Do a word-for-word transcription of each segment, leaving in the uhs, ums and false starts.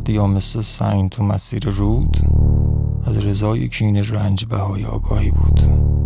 وقتی یا مثل سنگ تو مسیر رود، از رضای کین رنج بهای آگاهی بود.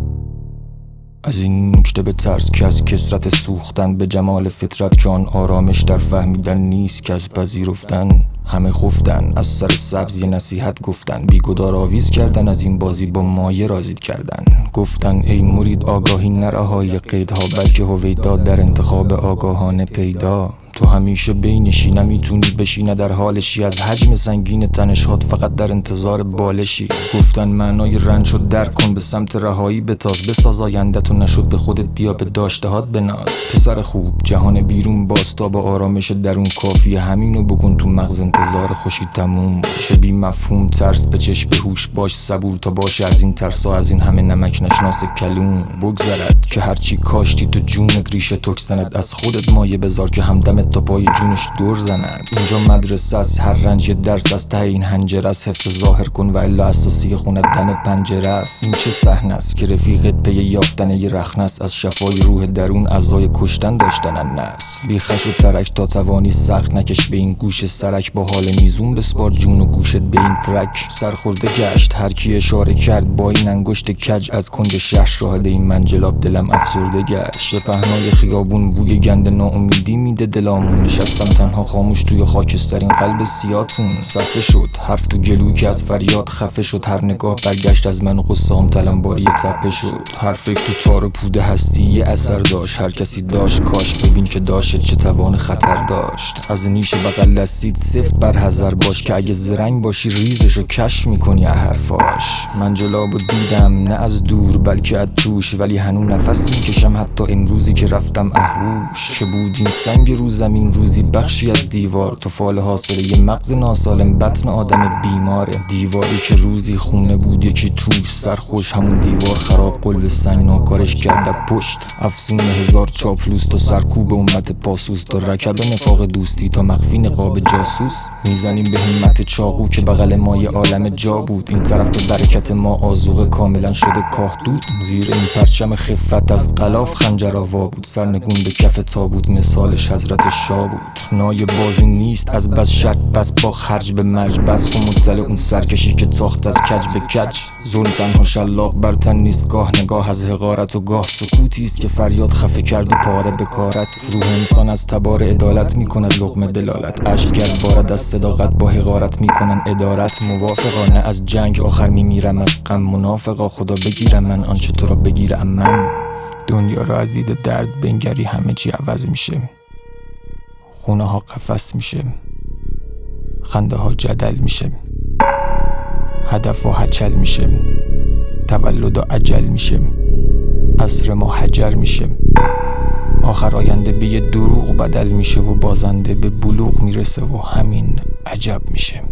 از این نکته به ترس که از کثرت سوختن به جمال فطرت که آن آرامش در فهمیدن نیست که از پذیرفتن. همه خفتن، از سر سبز یه نصیحت گفتن، بیگدار آویز کردن، از این بازی با مایه رازید کردن. گفتن ای مرید آگاهی نرهای قیدها، بلکه هویدا در انتخاب آگاهانه پیدا. تو همیشه بینشی، نمیتونی بشی، نه در حالشی، از حجم سنگین تنشات فقط در انتظار بالشی. گفتن معنای رنج رو درک کن، به سمت رهایی بتاز، بساز آینده‌تو، نشد به خودت بیا، به داشتهات بناز. پسر خوب جهان بیرون باستا، با آرامش درون کافیه همینو بکن تو مغز، انتظار خوشی تموم. چه بی مفهوم ترس به چشم، به هوش باش صبور تا باشه از این ترسا، از این همه نمک نشناس کلون. بگذرد که هرچی کاشتی تو جونت ریشه تکسند، از خودت مایه بذار که همدم تا پای جونش دور زند. اینجا مدرسه است، هر رنج یه درس از ته این حنجره است. حفظ ظاهر کن و الا اساسی خونت دم پنجره است. این چه صحنه است که رفیقت پی یافتن یه رخنه است، از شفای روح درون اعضای کشتن داشتن الناس. بی خش و ترک تا توانی سخت نکش به این گوش سرک، با حال میزون بسپار جون و گوشت به این ترک. سرخورده گشت هر کی اشاره کرد با این انگشت کج، از کند شهر شاهد این منجلاب دلم افسرده گشت. به پهنای خیابون بوی گند ناامیدی میده دلامون، نشستم تنها خاموش توی خاکسترین قلب سیاتون. صفحه شد حرف تو گلو که از فریاد خفه شد، هر نگاه برگشت از من و قصه هم تلمباری تپه شد. هر فکر تو تار پوده هستی یه اثر داشت، هر کسی داشت کاش ببین که داشت چه توان خطر داشت. از نیش بغل دستید سفت بر حذر باش، که اگه زرنگ باشی ریزشو کشف میکنی حرفاش. من جلابو دیدم نه از دور بلکه از توش، ولی هنوز نفس میکشم حتی امروزی که رفتم اهوش. که بود این سنگ رو زمین روزی بخشی از دیوار، تو فال حاصله یه مغز ناسالم بطن آدم بیماره. دیواری که روزی خونه بود یکی توش سرخوش، همون دیوار خراب قلب سنگ ناکارش کرده پشت. افسون هزار چاپلوس تا سرکوب امت پاسوس، تا رکب نفاق دوستی تا مخفی نقاب جاسوس. میزنیم به همت چاقو که بغل ما یه عالم جا بود، این طرف به برکت ما آذوقه کاملا شده کاهدود. زیر این پرچم خفت از غلاف خنجر آوا بود، سرنگون به کف تابوت مثالش حضرت شاه بود. نای بازی نیست از بس شرط بس، با خرج به مرج بس و مطلع اون سرکشی که تاخت از کج به کج. ظلم تنها شلاق بر تن نیست، گاه نگاه از حقارت و گاه سکوتی است که فریاد خفه کرد و پاره بکارت. روح انسان از تبار عدالت میکند لقمه دلالت، اشک گرد بارد از صداقت با حقارت میکنن ادارت. موافقانه از جنگ آخر میمیرم از غم، منافقا خدا بگیرم من آنچه تو را بگیرم من. دنیا را از دید درد بنگری همه چی عوض میشه، خونه ها قفس میشه، خنده ها جدل میشه، هدف ها هچل میشه، تولد و عجل میشه، عصر ما حجر میشه. آخر آینده به یه دروغ بدل میشه و بازنده به بلوغ میرسه و همین عجب میشه.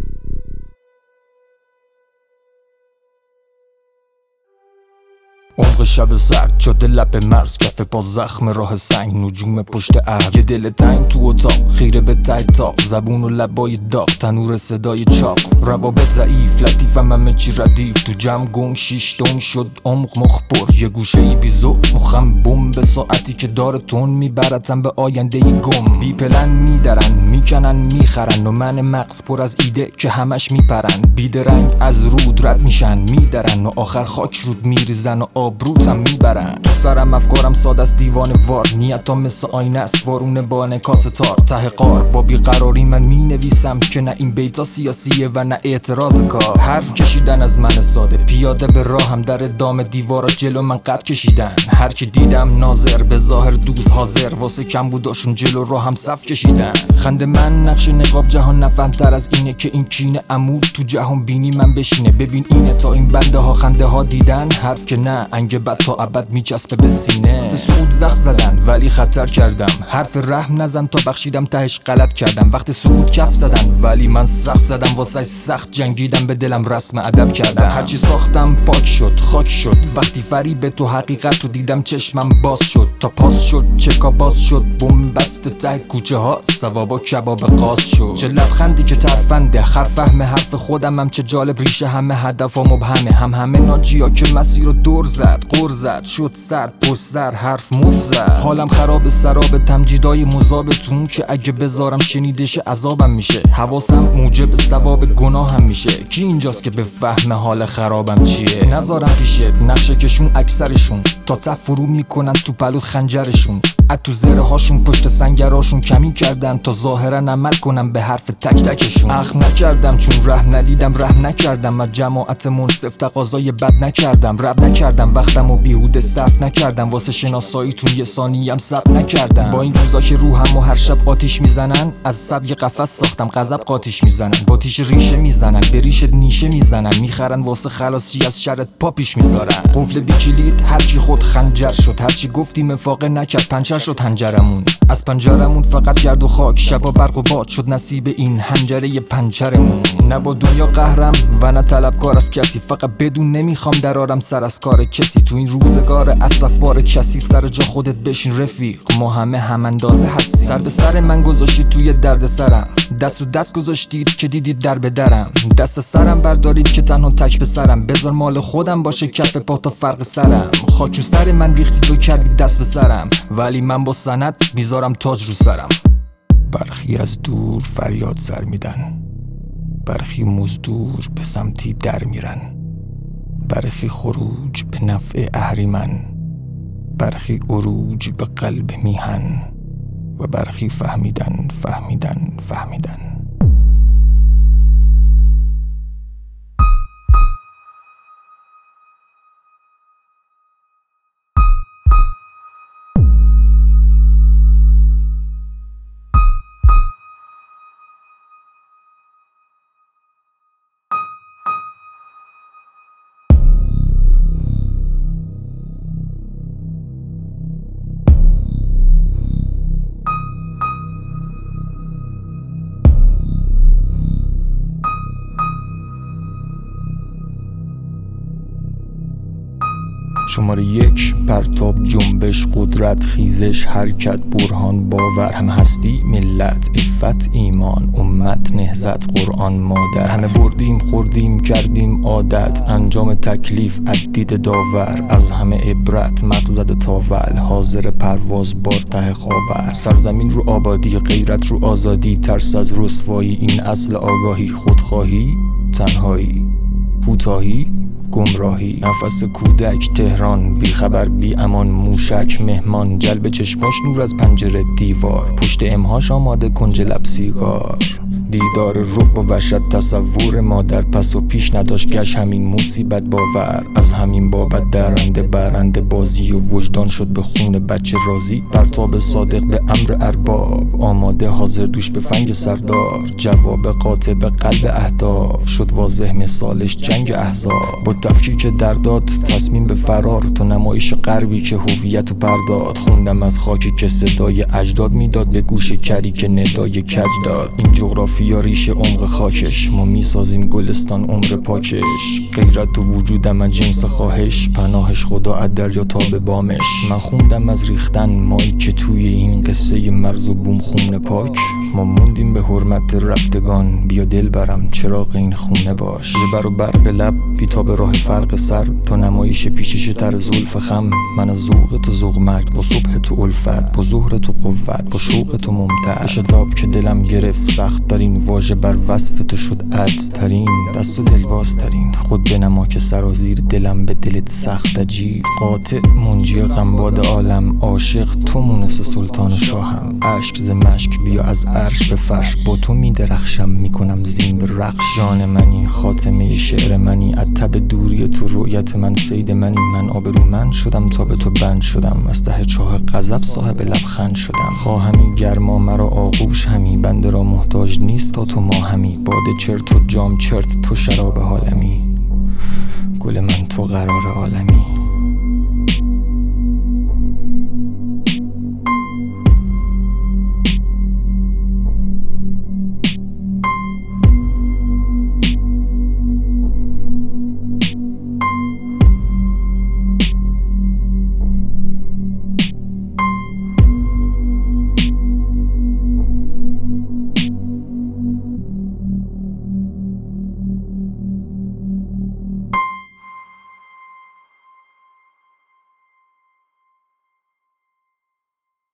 عمق شب سرد شده لب مرز، کف پا زخم راه سنگ، نجوم پشت ابر، یه دل تنگ تو اتاق خیره به ته تاق، زبون و لبای داغ، تنور صدای چاق. روابط ضعیف لطیفم همه چی ردیف، تو جمع گنگ شیشتون شد عمق مخبر. یه گوشه ای بیزو مخم بم، به ساعتی که داره تون میبرتم به آینده ای گم. بی پلن میدرن میکنن میخرن و من مغز پر از ایده که همش میپرن. بیدرنگ از رود رد میشن میدرن و آخر خاک رود میریزن و آبروتم میبرن. تو سرم افکارم ساده است دیوان وار، نیتام مثل آینه است وارونه با انعکاس تار. ته قار با بیقراری من مینویسم که نه این بیتا سیاسیه و نه اعتراض کار. حرف کشیدن از من ساده، پیاده به راهم در ادامه دیوارا جلو من قد کشیدن. هر کی دیدم ناظر به ظاهر دوست حاضر، واسه کم بوداشون جلو راهم صف کشیدن. خنده من نقش نقاب جهان نفهمتر از اینه که این کینه عمود تو جهان بینی من بشینه. ببین اینه تا این بنده ها خنده ها دیدن، حرف که نه انگ بد تا ابد میچسبه به سینه. سعود زخم زدن ولی خطر کردم، حرف رحم نزن تا بخشیدم تهش غلط کردم. وقت سکوت کف زدن ولی من سخت زدم، واسه سخت جنگیدم به دلم رسم ادب کردم. هرچی ساختم پاک شد خاک شد، وقتی فریب تو حقیقت رو دیدم چشمم باز شد. تا پاس شد چکا باز شد، بم بست ته کوچه ها ثوابا کباب قاز شد. چه لبخندی که ترفنده، هر فهم حرف خودم هم چه جالب، ریشه همه هدفا مبهمه. هم همه ناجیا که مسیر رو دور زد قر زد شد سر پشت سر حرف مف زد. حالم خراب سراب تمجیدای مذابتون که اگه بذارم شنیدش عذابم میشه. حواسم موجب ثواب گناهم میشه. کی اینجاست که به فهم حال خرابم چیه؟ نذارم پیشت نقشه کشون اکثرشون تا ته فرو میکنن تو پلو خنجرشون. از تو زره هاشون پشت سنگراشون کمی کردم تا ظاهرا عمل کنم به حرف تک تکشون. اخم نکردم چون رحم ندیدم رحم نکردم. از جماعت منصف تقاضای بد نکردم. رب نکردم وقتم و بیهوده صرف نکردم. واسه شناساییتون یه ثانیه‌ام صبر نکردم. با این روزا که روحم و هر شب آتیش میزنن از سب یه قفس ساختم غضب قاتیش میزنن. با تیش ریشه میزنن به ریشت نیشه میزنن. میخرن واسه خلاصی از شرت پاپیش میذارن. قفل بی کلید هرچی خود خنجر شد. هرچی گفتیم افاقه نکرد پنچر شد هنجرمون. از پنجرمون فقط گرد و خاک شبا برق و باد شد نصیب این هنجره پنچرمون. نه با دنیا قهرم و نه طلبکار از کسی. فقط بدون نمیخوام درارم سر از کار کسی. تو این روزگار اسفبار کثیف سر جا خودت بشین رفیق. ما همه هم اندازه هستیم. سر به سر من گذاشتید توی درد سرم. دست و دست گذاشتید که دیدید در به درم. دست سرم بردارید که تنها تک به سرم. بذار مال خودم باشه کف پا تا فرق سرم. خاک رو سر من ریختید و کردید دست به سرم. ولی من با سند میذارم تاج رو سرم. برخی از دور فریاد سر میدن. برخی مزدور به سمتی در میرن. برخی خروج به نفع اهریمن. برخی عروج به قلب میهن. و برخی فهمیدن فهمیدن فهمیدن. شماره یک پرتاب جنبش قدرت خیزش حرکت برهان باور هم هستی ملت عفت ایمان امت نهضت قرآن مادر. همه بردیم خوردیم کردیم عادت انجام تکلیف عدید داور. از همه عبرت مغزد تاول حاضر پرواز بار ته خاور. سرزمین رو آبادی غیرت رو آزادی ترس از رسوایی این اصل آگاهی. خودخواهی تنهایی کوتاهی گمراهی. نفس کودک تهران بیخبر بی امان موشک مهمان. جلب چشماش نور از پنجره دیوار. پشت امهاش آماده کنج لب سیگار. دیدار رعب و وحشت تصور مادر پس و پیش نداشت گش همین مصیبت باور. از همین بابت درنده برنده بازی و وجدان شد به خون بچه رازی. پرتاب صادق به امر ارباب آماده حاضر دوش به فنگ سردار. جواب قاطع به قلب اهداف شد واضح مثالش جنگ احزاب. با تفکیک درداد تصمیم به فرار تو نمایش غربی که هویت و پرداد. خوندم از خاکی که صدای اجداد میداد به گوش کری که ندای کج داد. این جغرافیا ریشه عمق خاکش ما میسازیم گلستان عمر پاکش. غیرت تو وجودم از جنس خواهش پناهش خدا از دریا تا به بامش. من خوندم از ریختن مایی که توی این قصه مرز و بوم خون پاک. ما موندیم به حرمت رفتگان بیا دل برم چراغ این خونه باش. زبر و برق لب بیتاب راه فرق سر تا نمایش پیچش تر زلف خم. من از ذوق تو ذوق مرگ با صبح تو الفت با ظهر تو قوت با شوق تو ممتد. شتاب که دلم گرفت سخت ترین واژه بر وصف تو شد عجز ترین. دست و دل باز ترین خود بنما که سرازیر دلم به دلت سخت عجیب. قاطع منجی غمباد عالم عاشق تو مونس سلطان و شاهم. اشک ز مشک بیا از عرش به فرش با تو می درخشم میکنم زین به رقص. جان منی خاتمه شعر منی از تب دوری تو رؤیت من سید منی. من آبرو من شدم تا به تو بند شدم. از ته چاه غضب صاحب لبخند شدم. خواهمی گرما مرا آغوش همی بنده را محتاج نیست تا تو ما همی. باده چرت و جام چرت تو شراب حالمی. گل من تو قرار عالمی.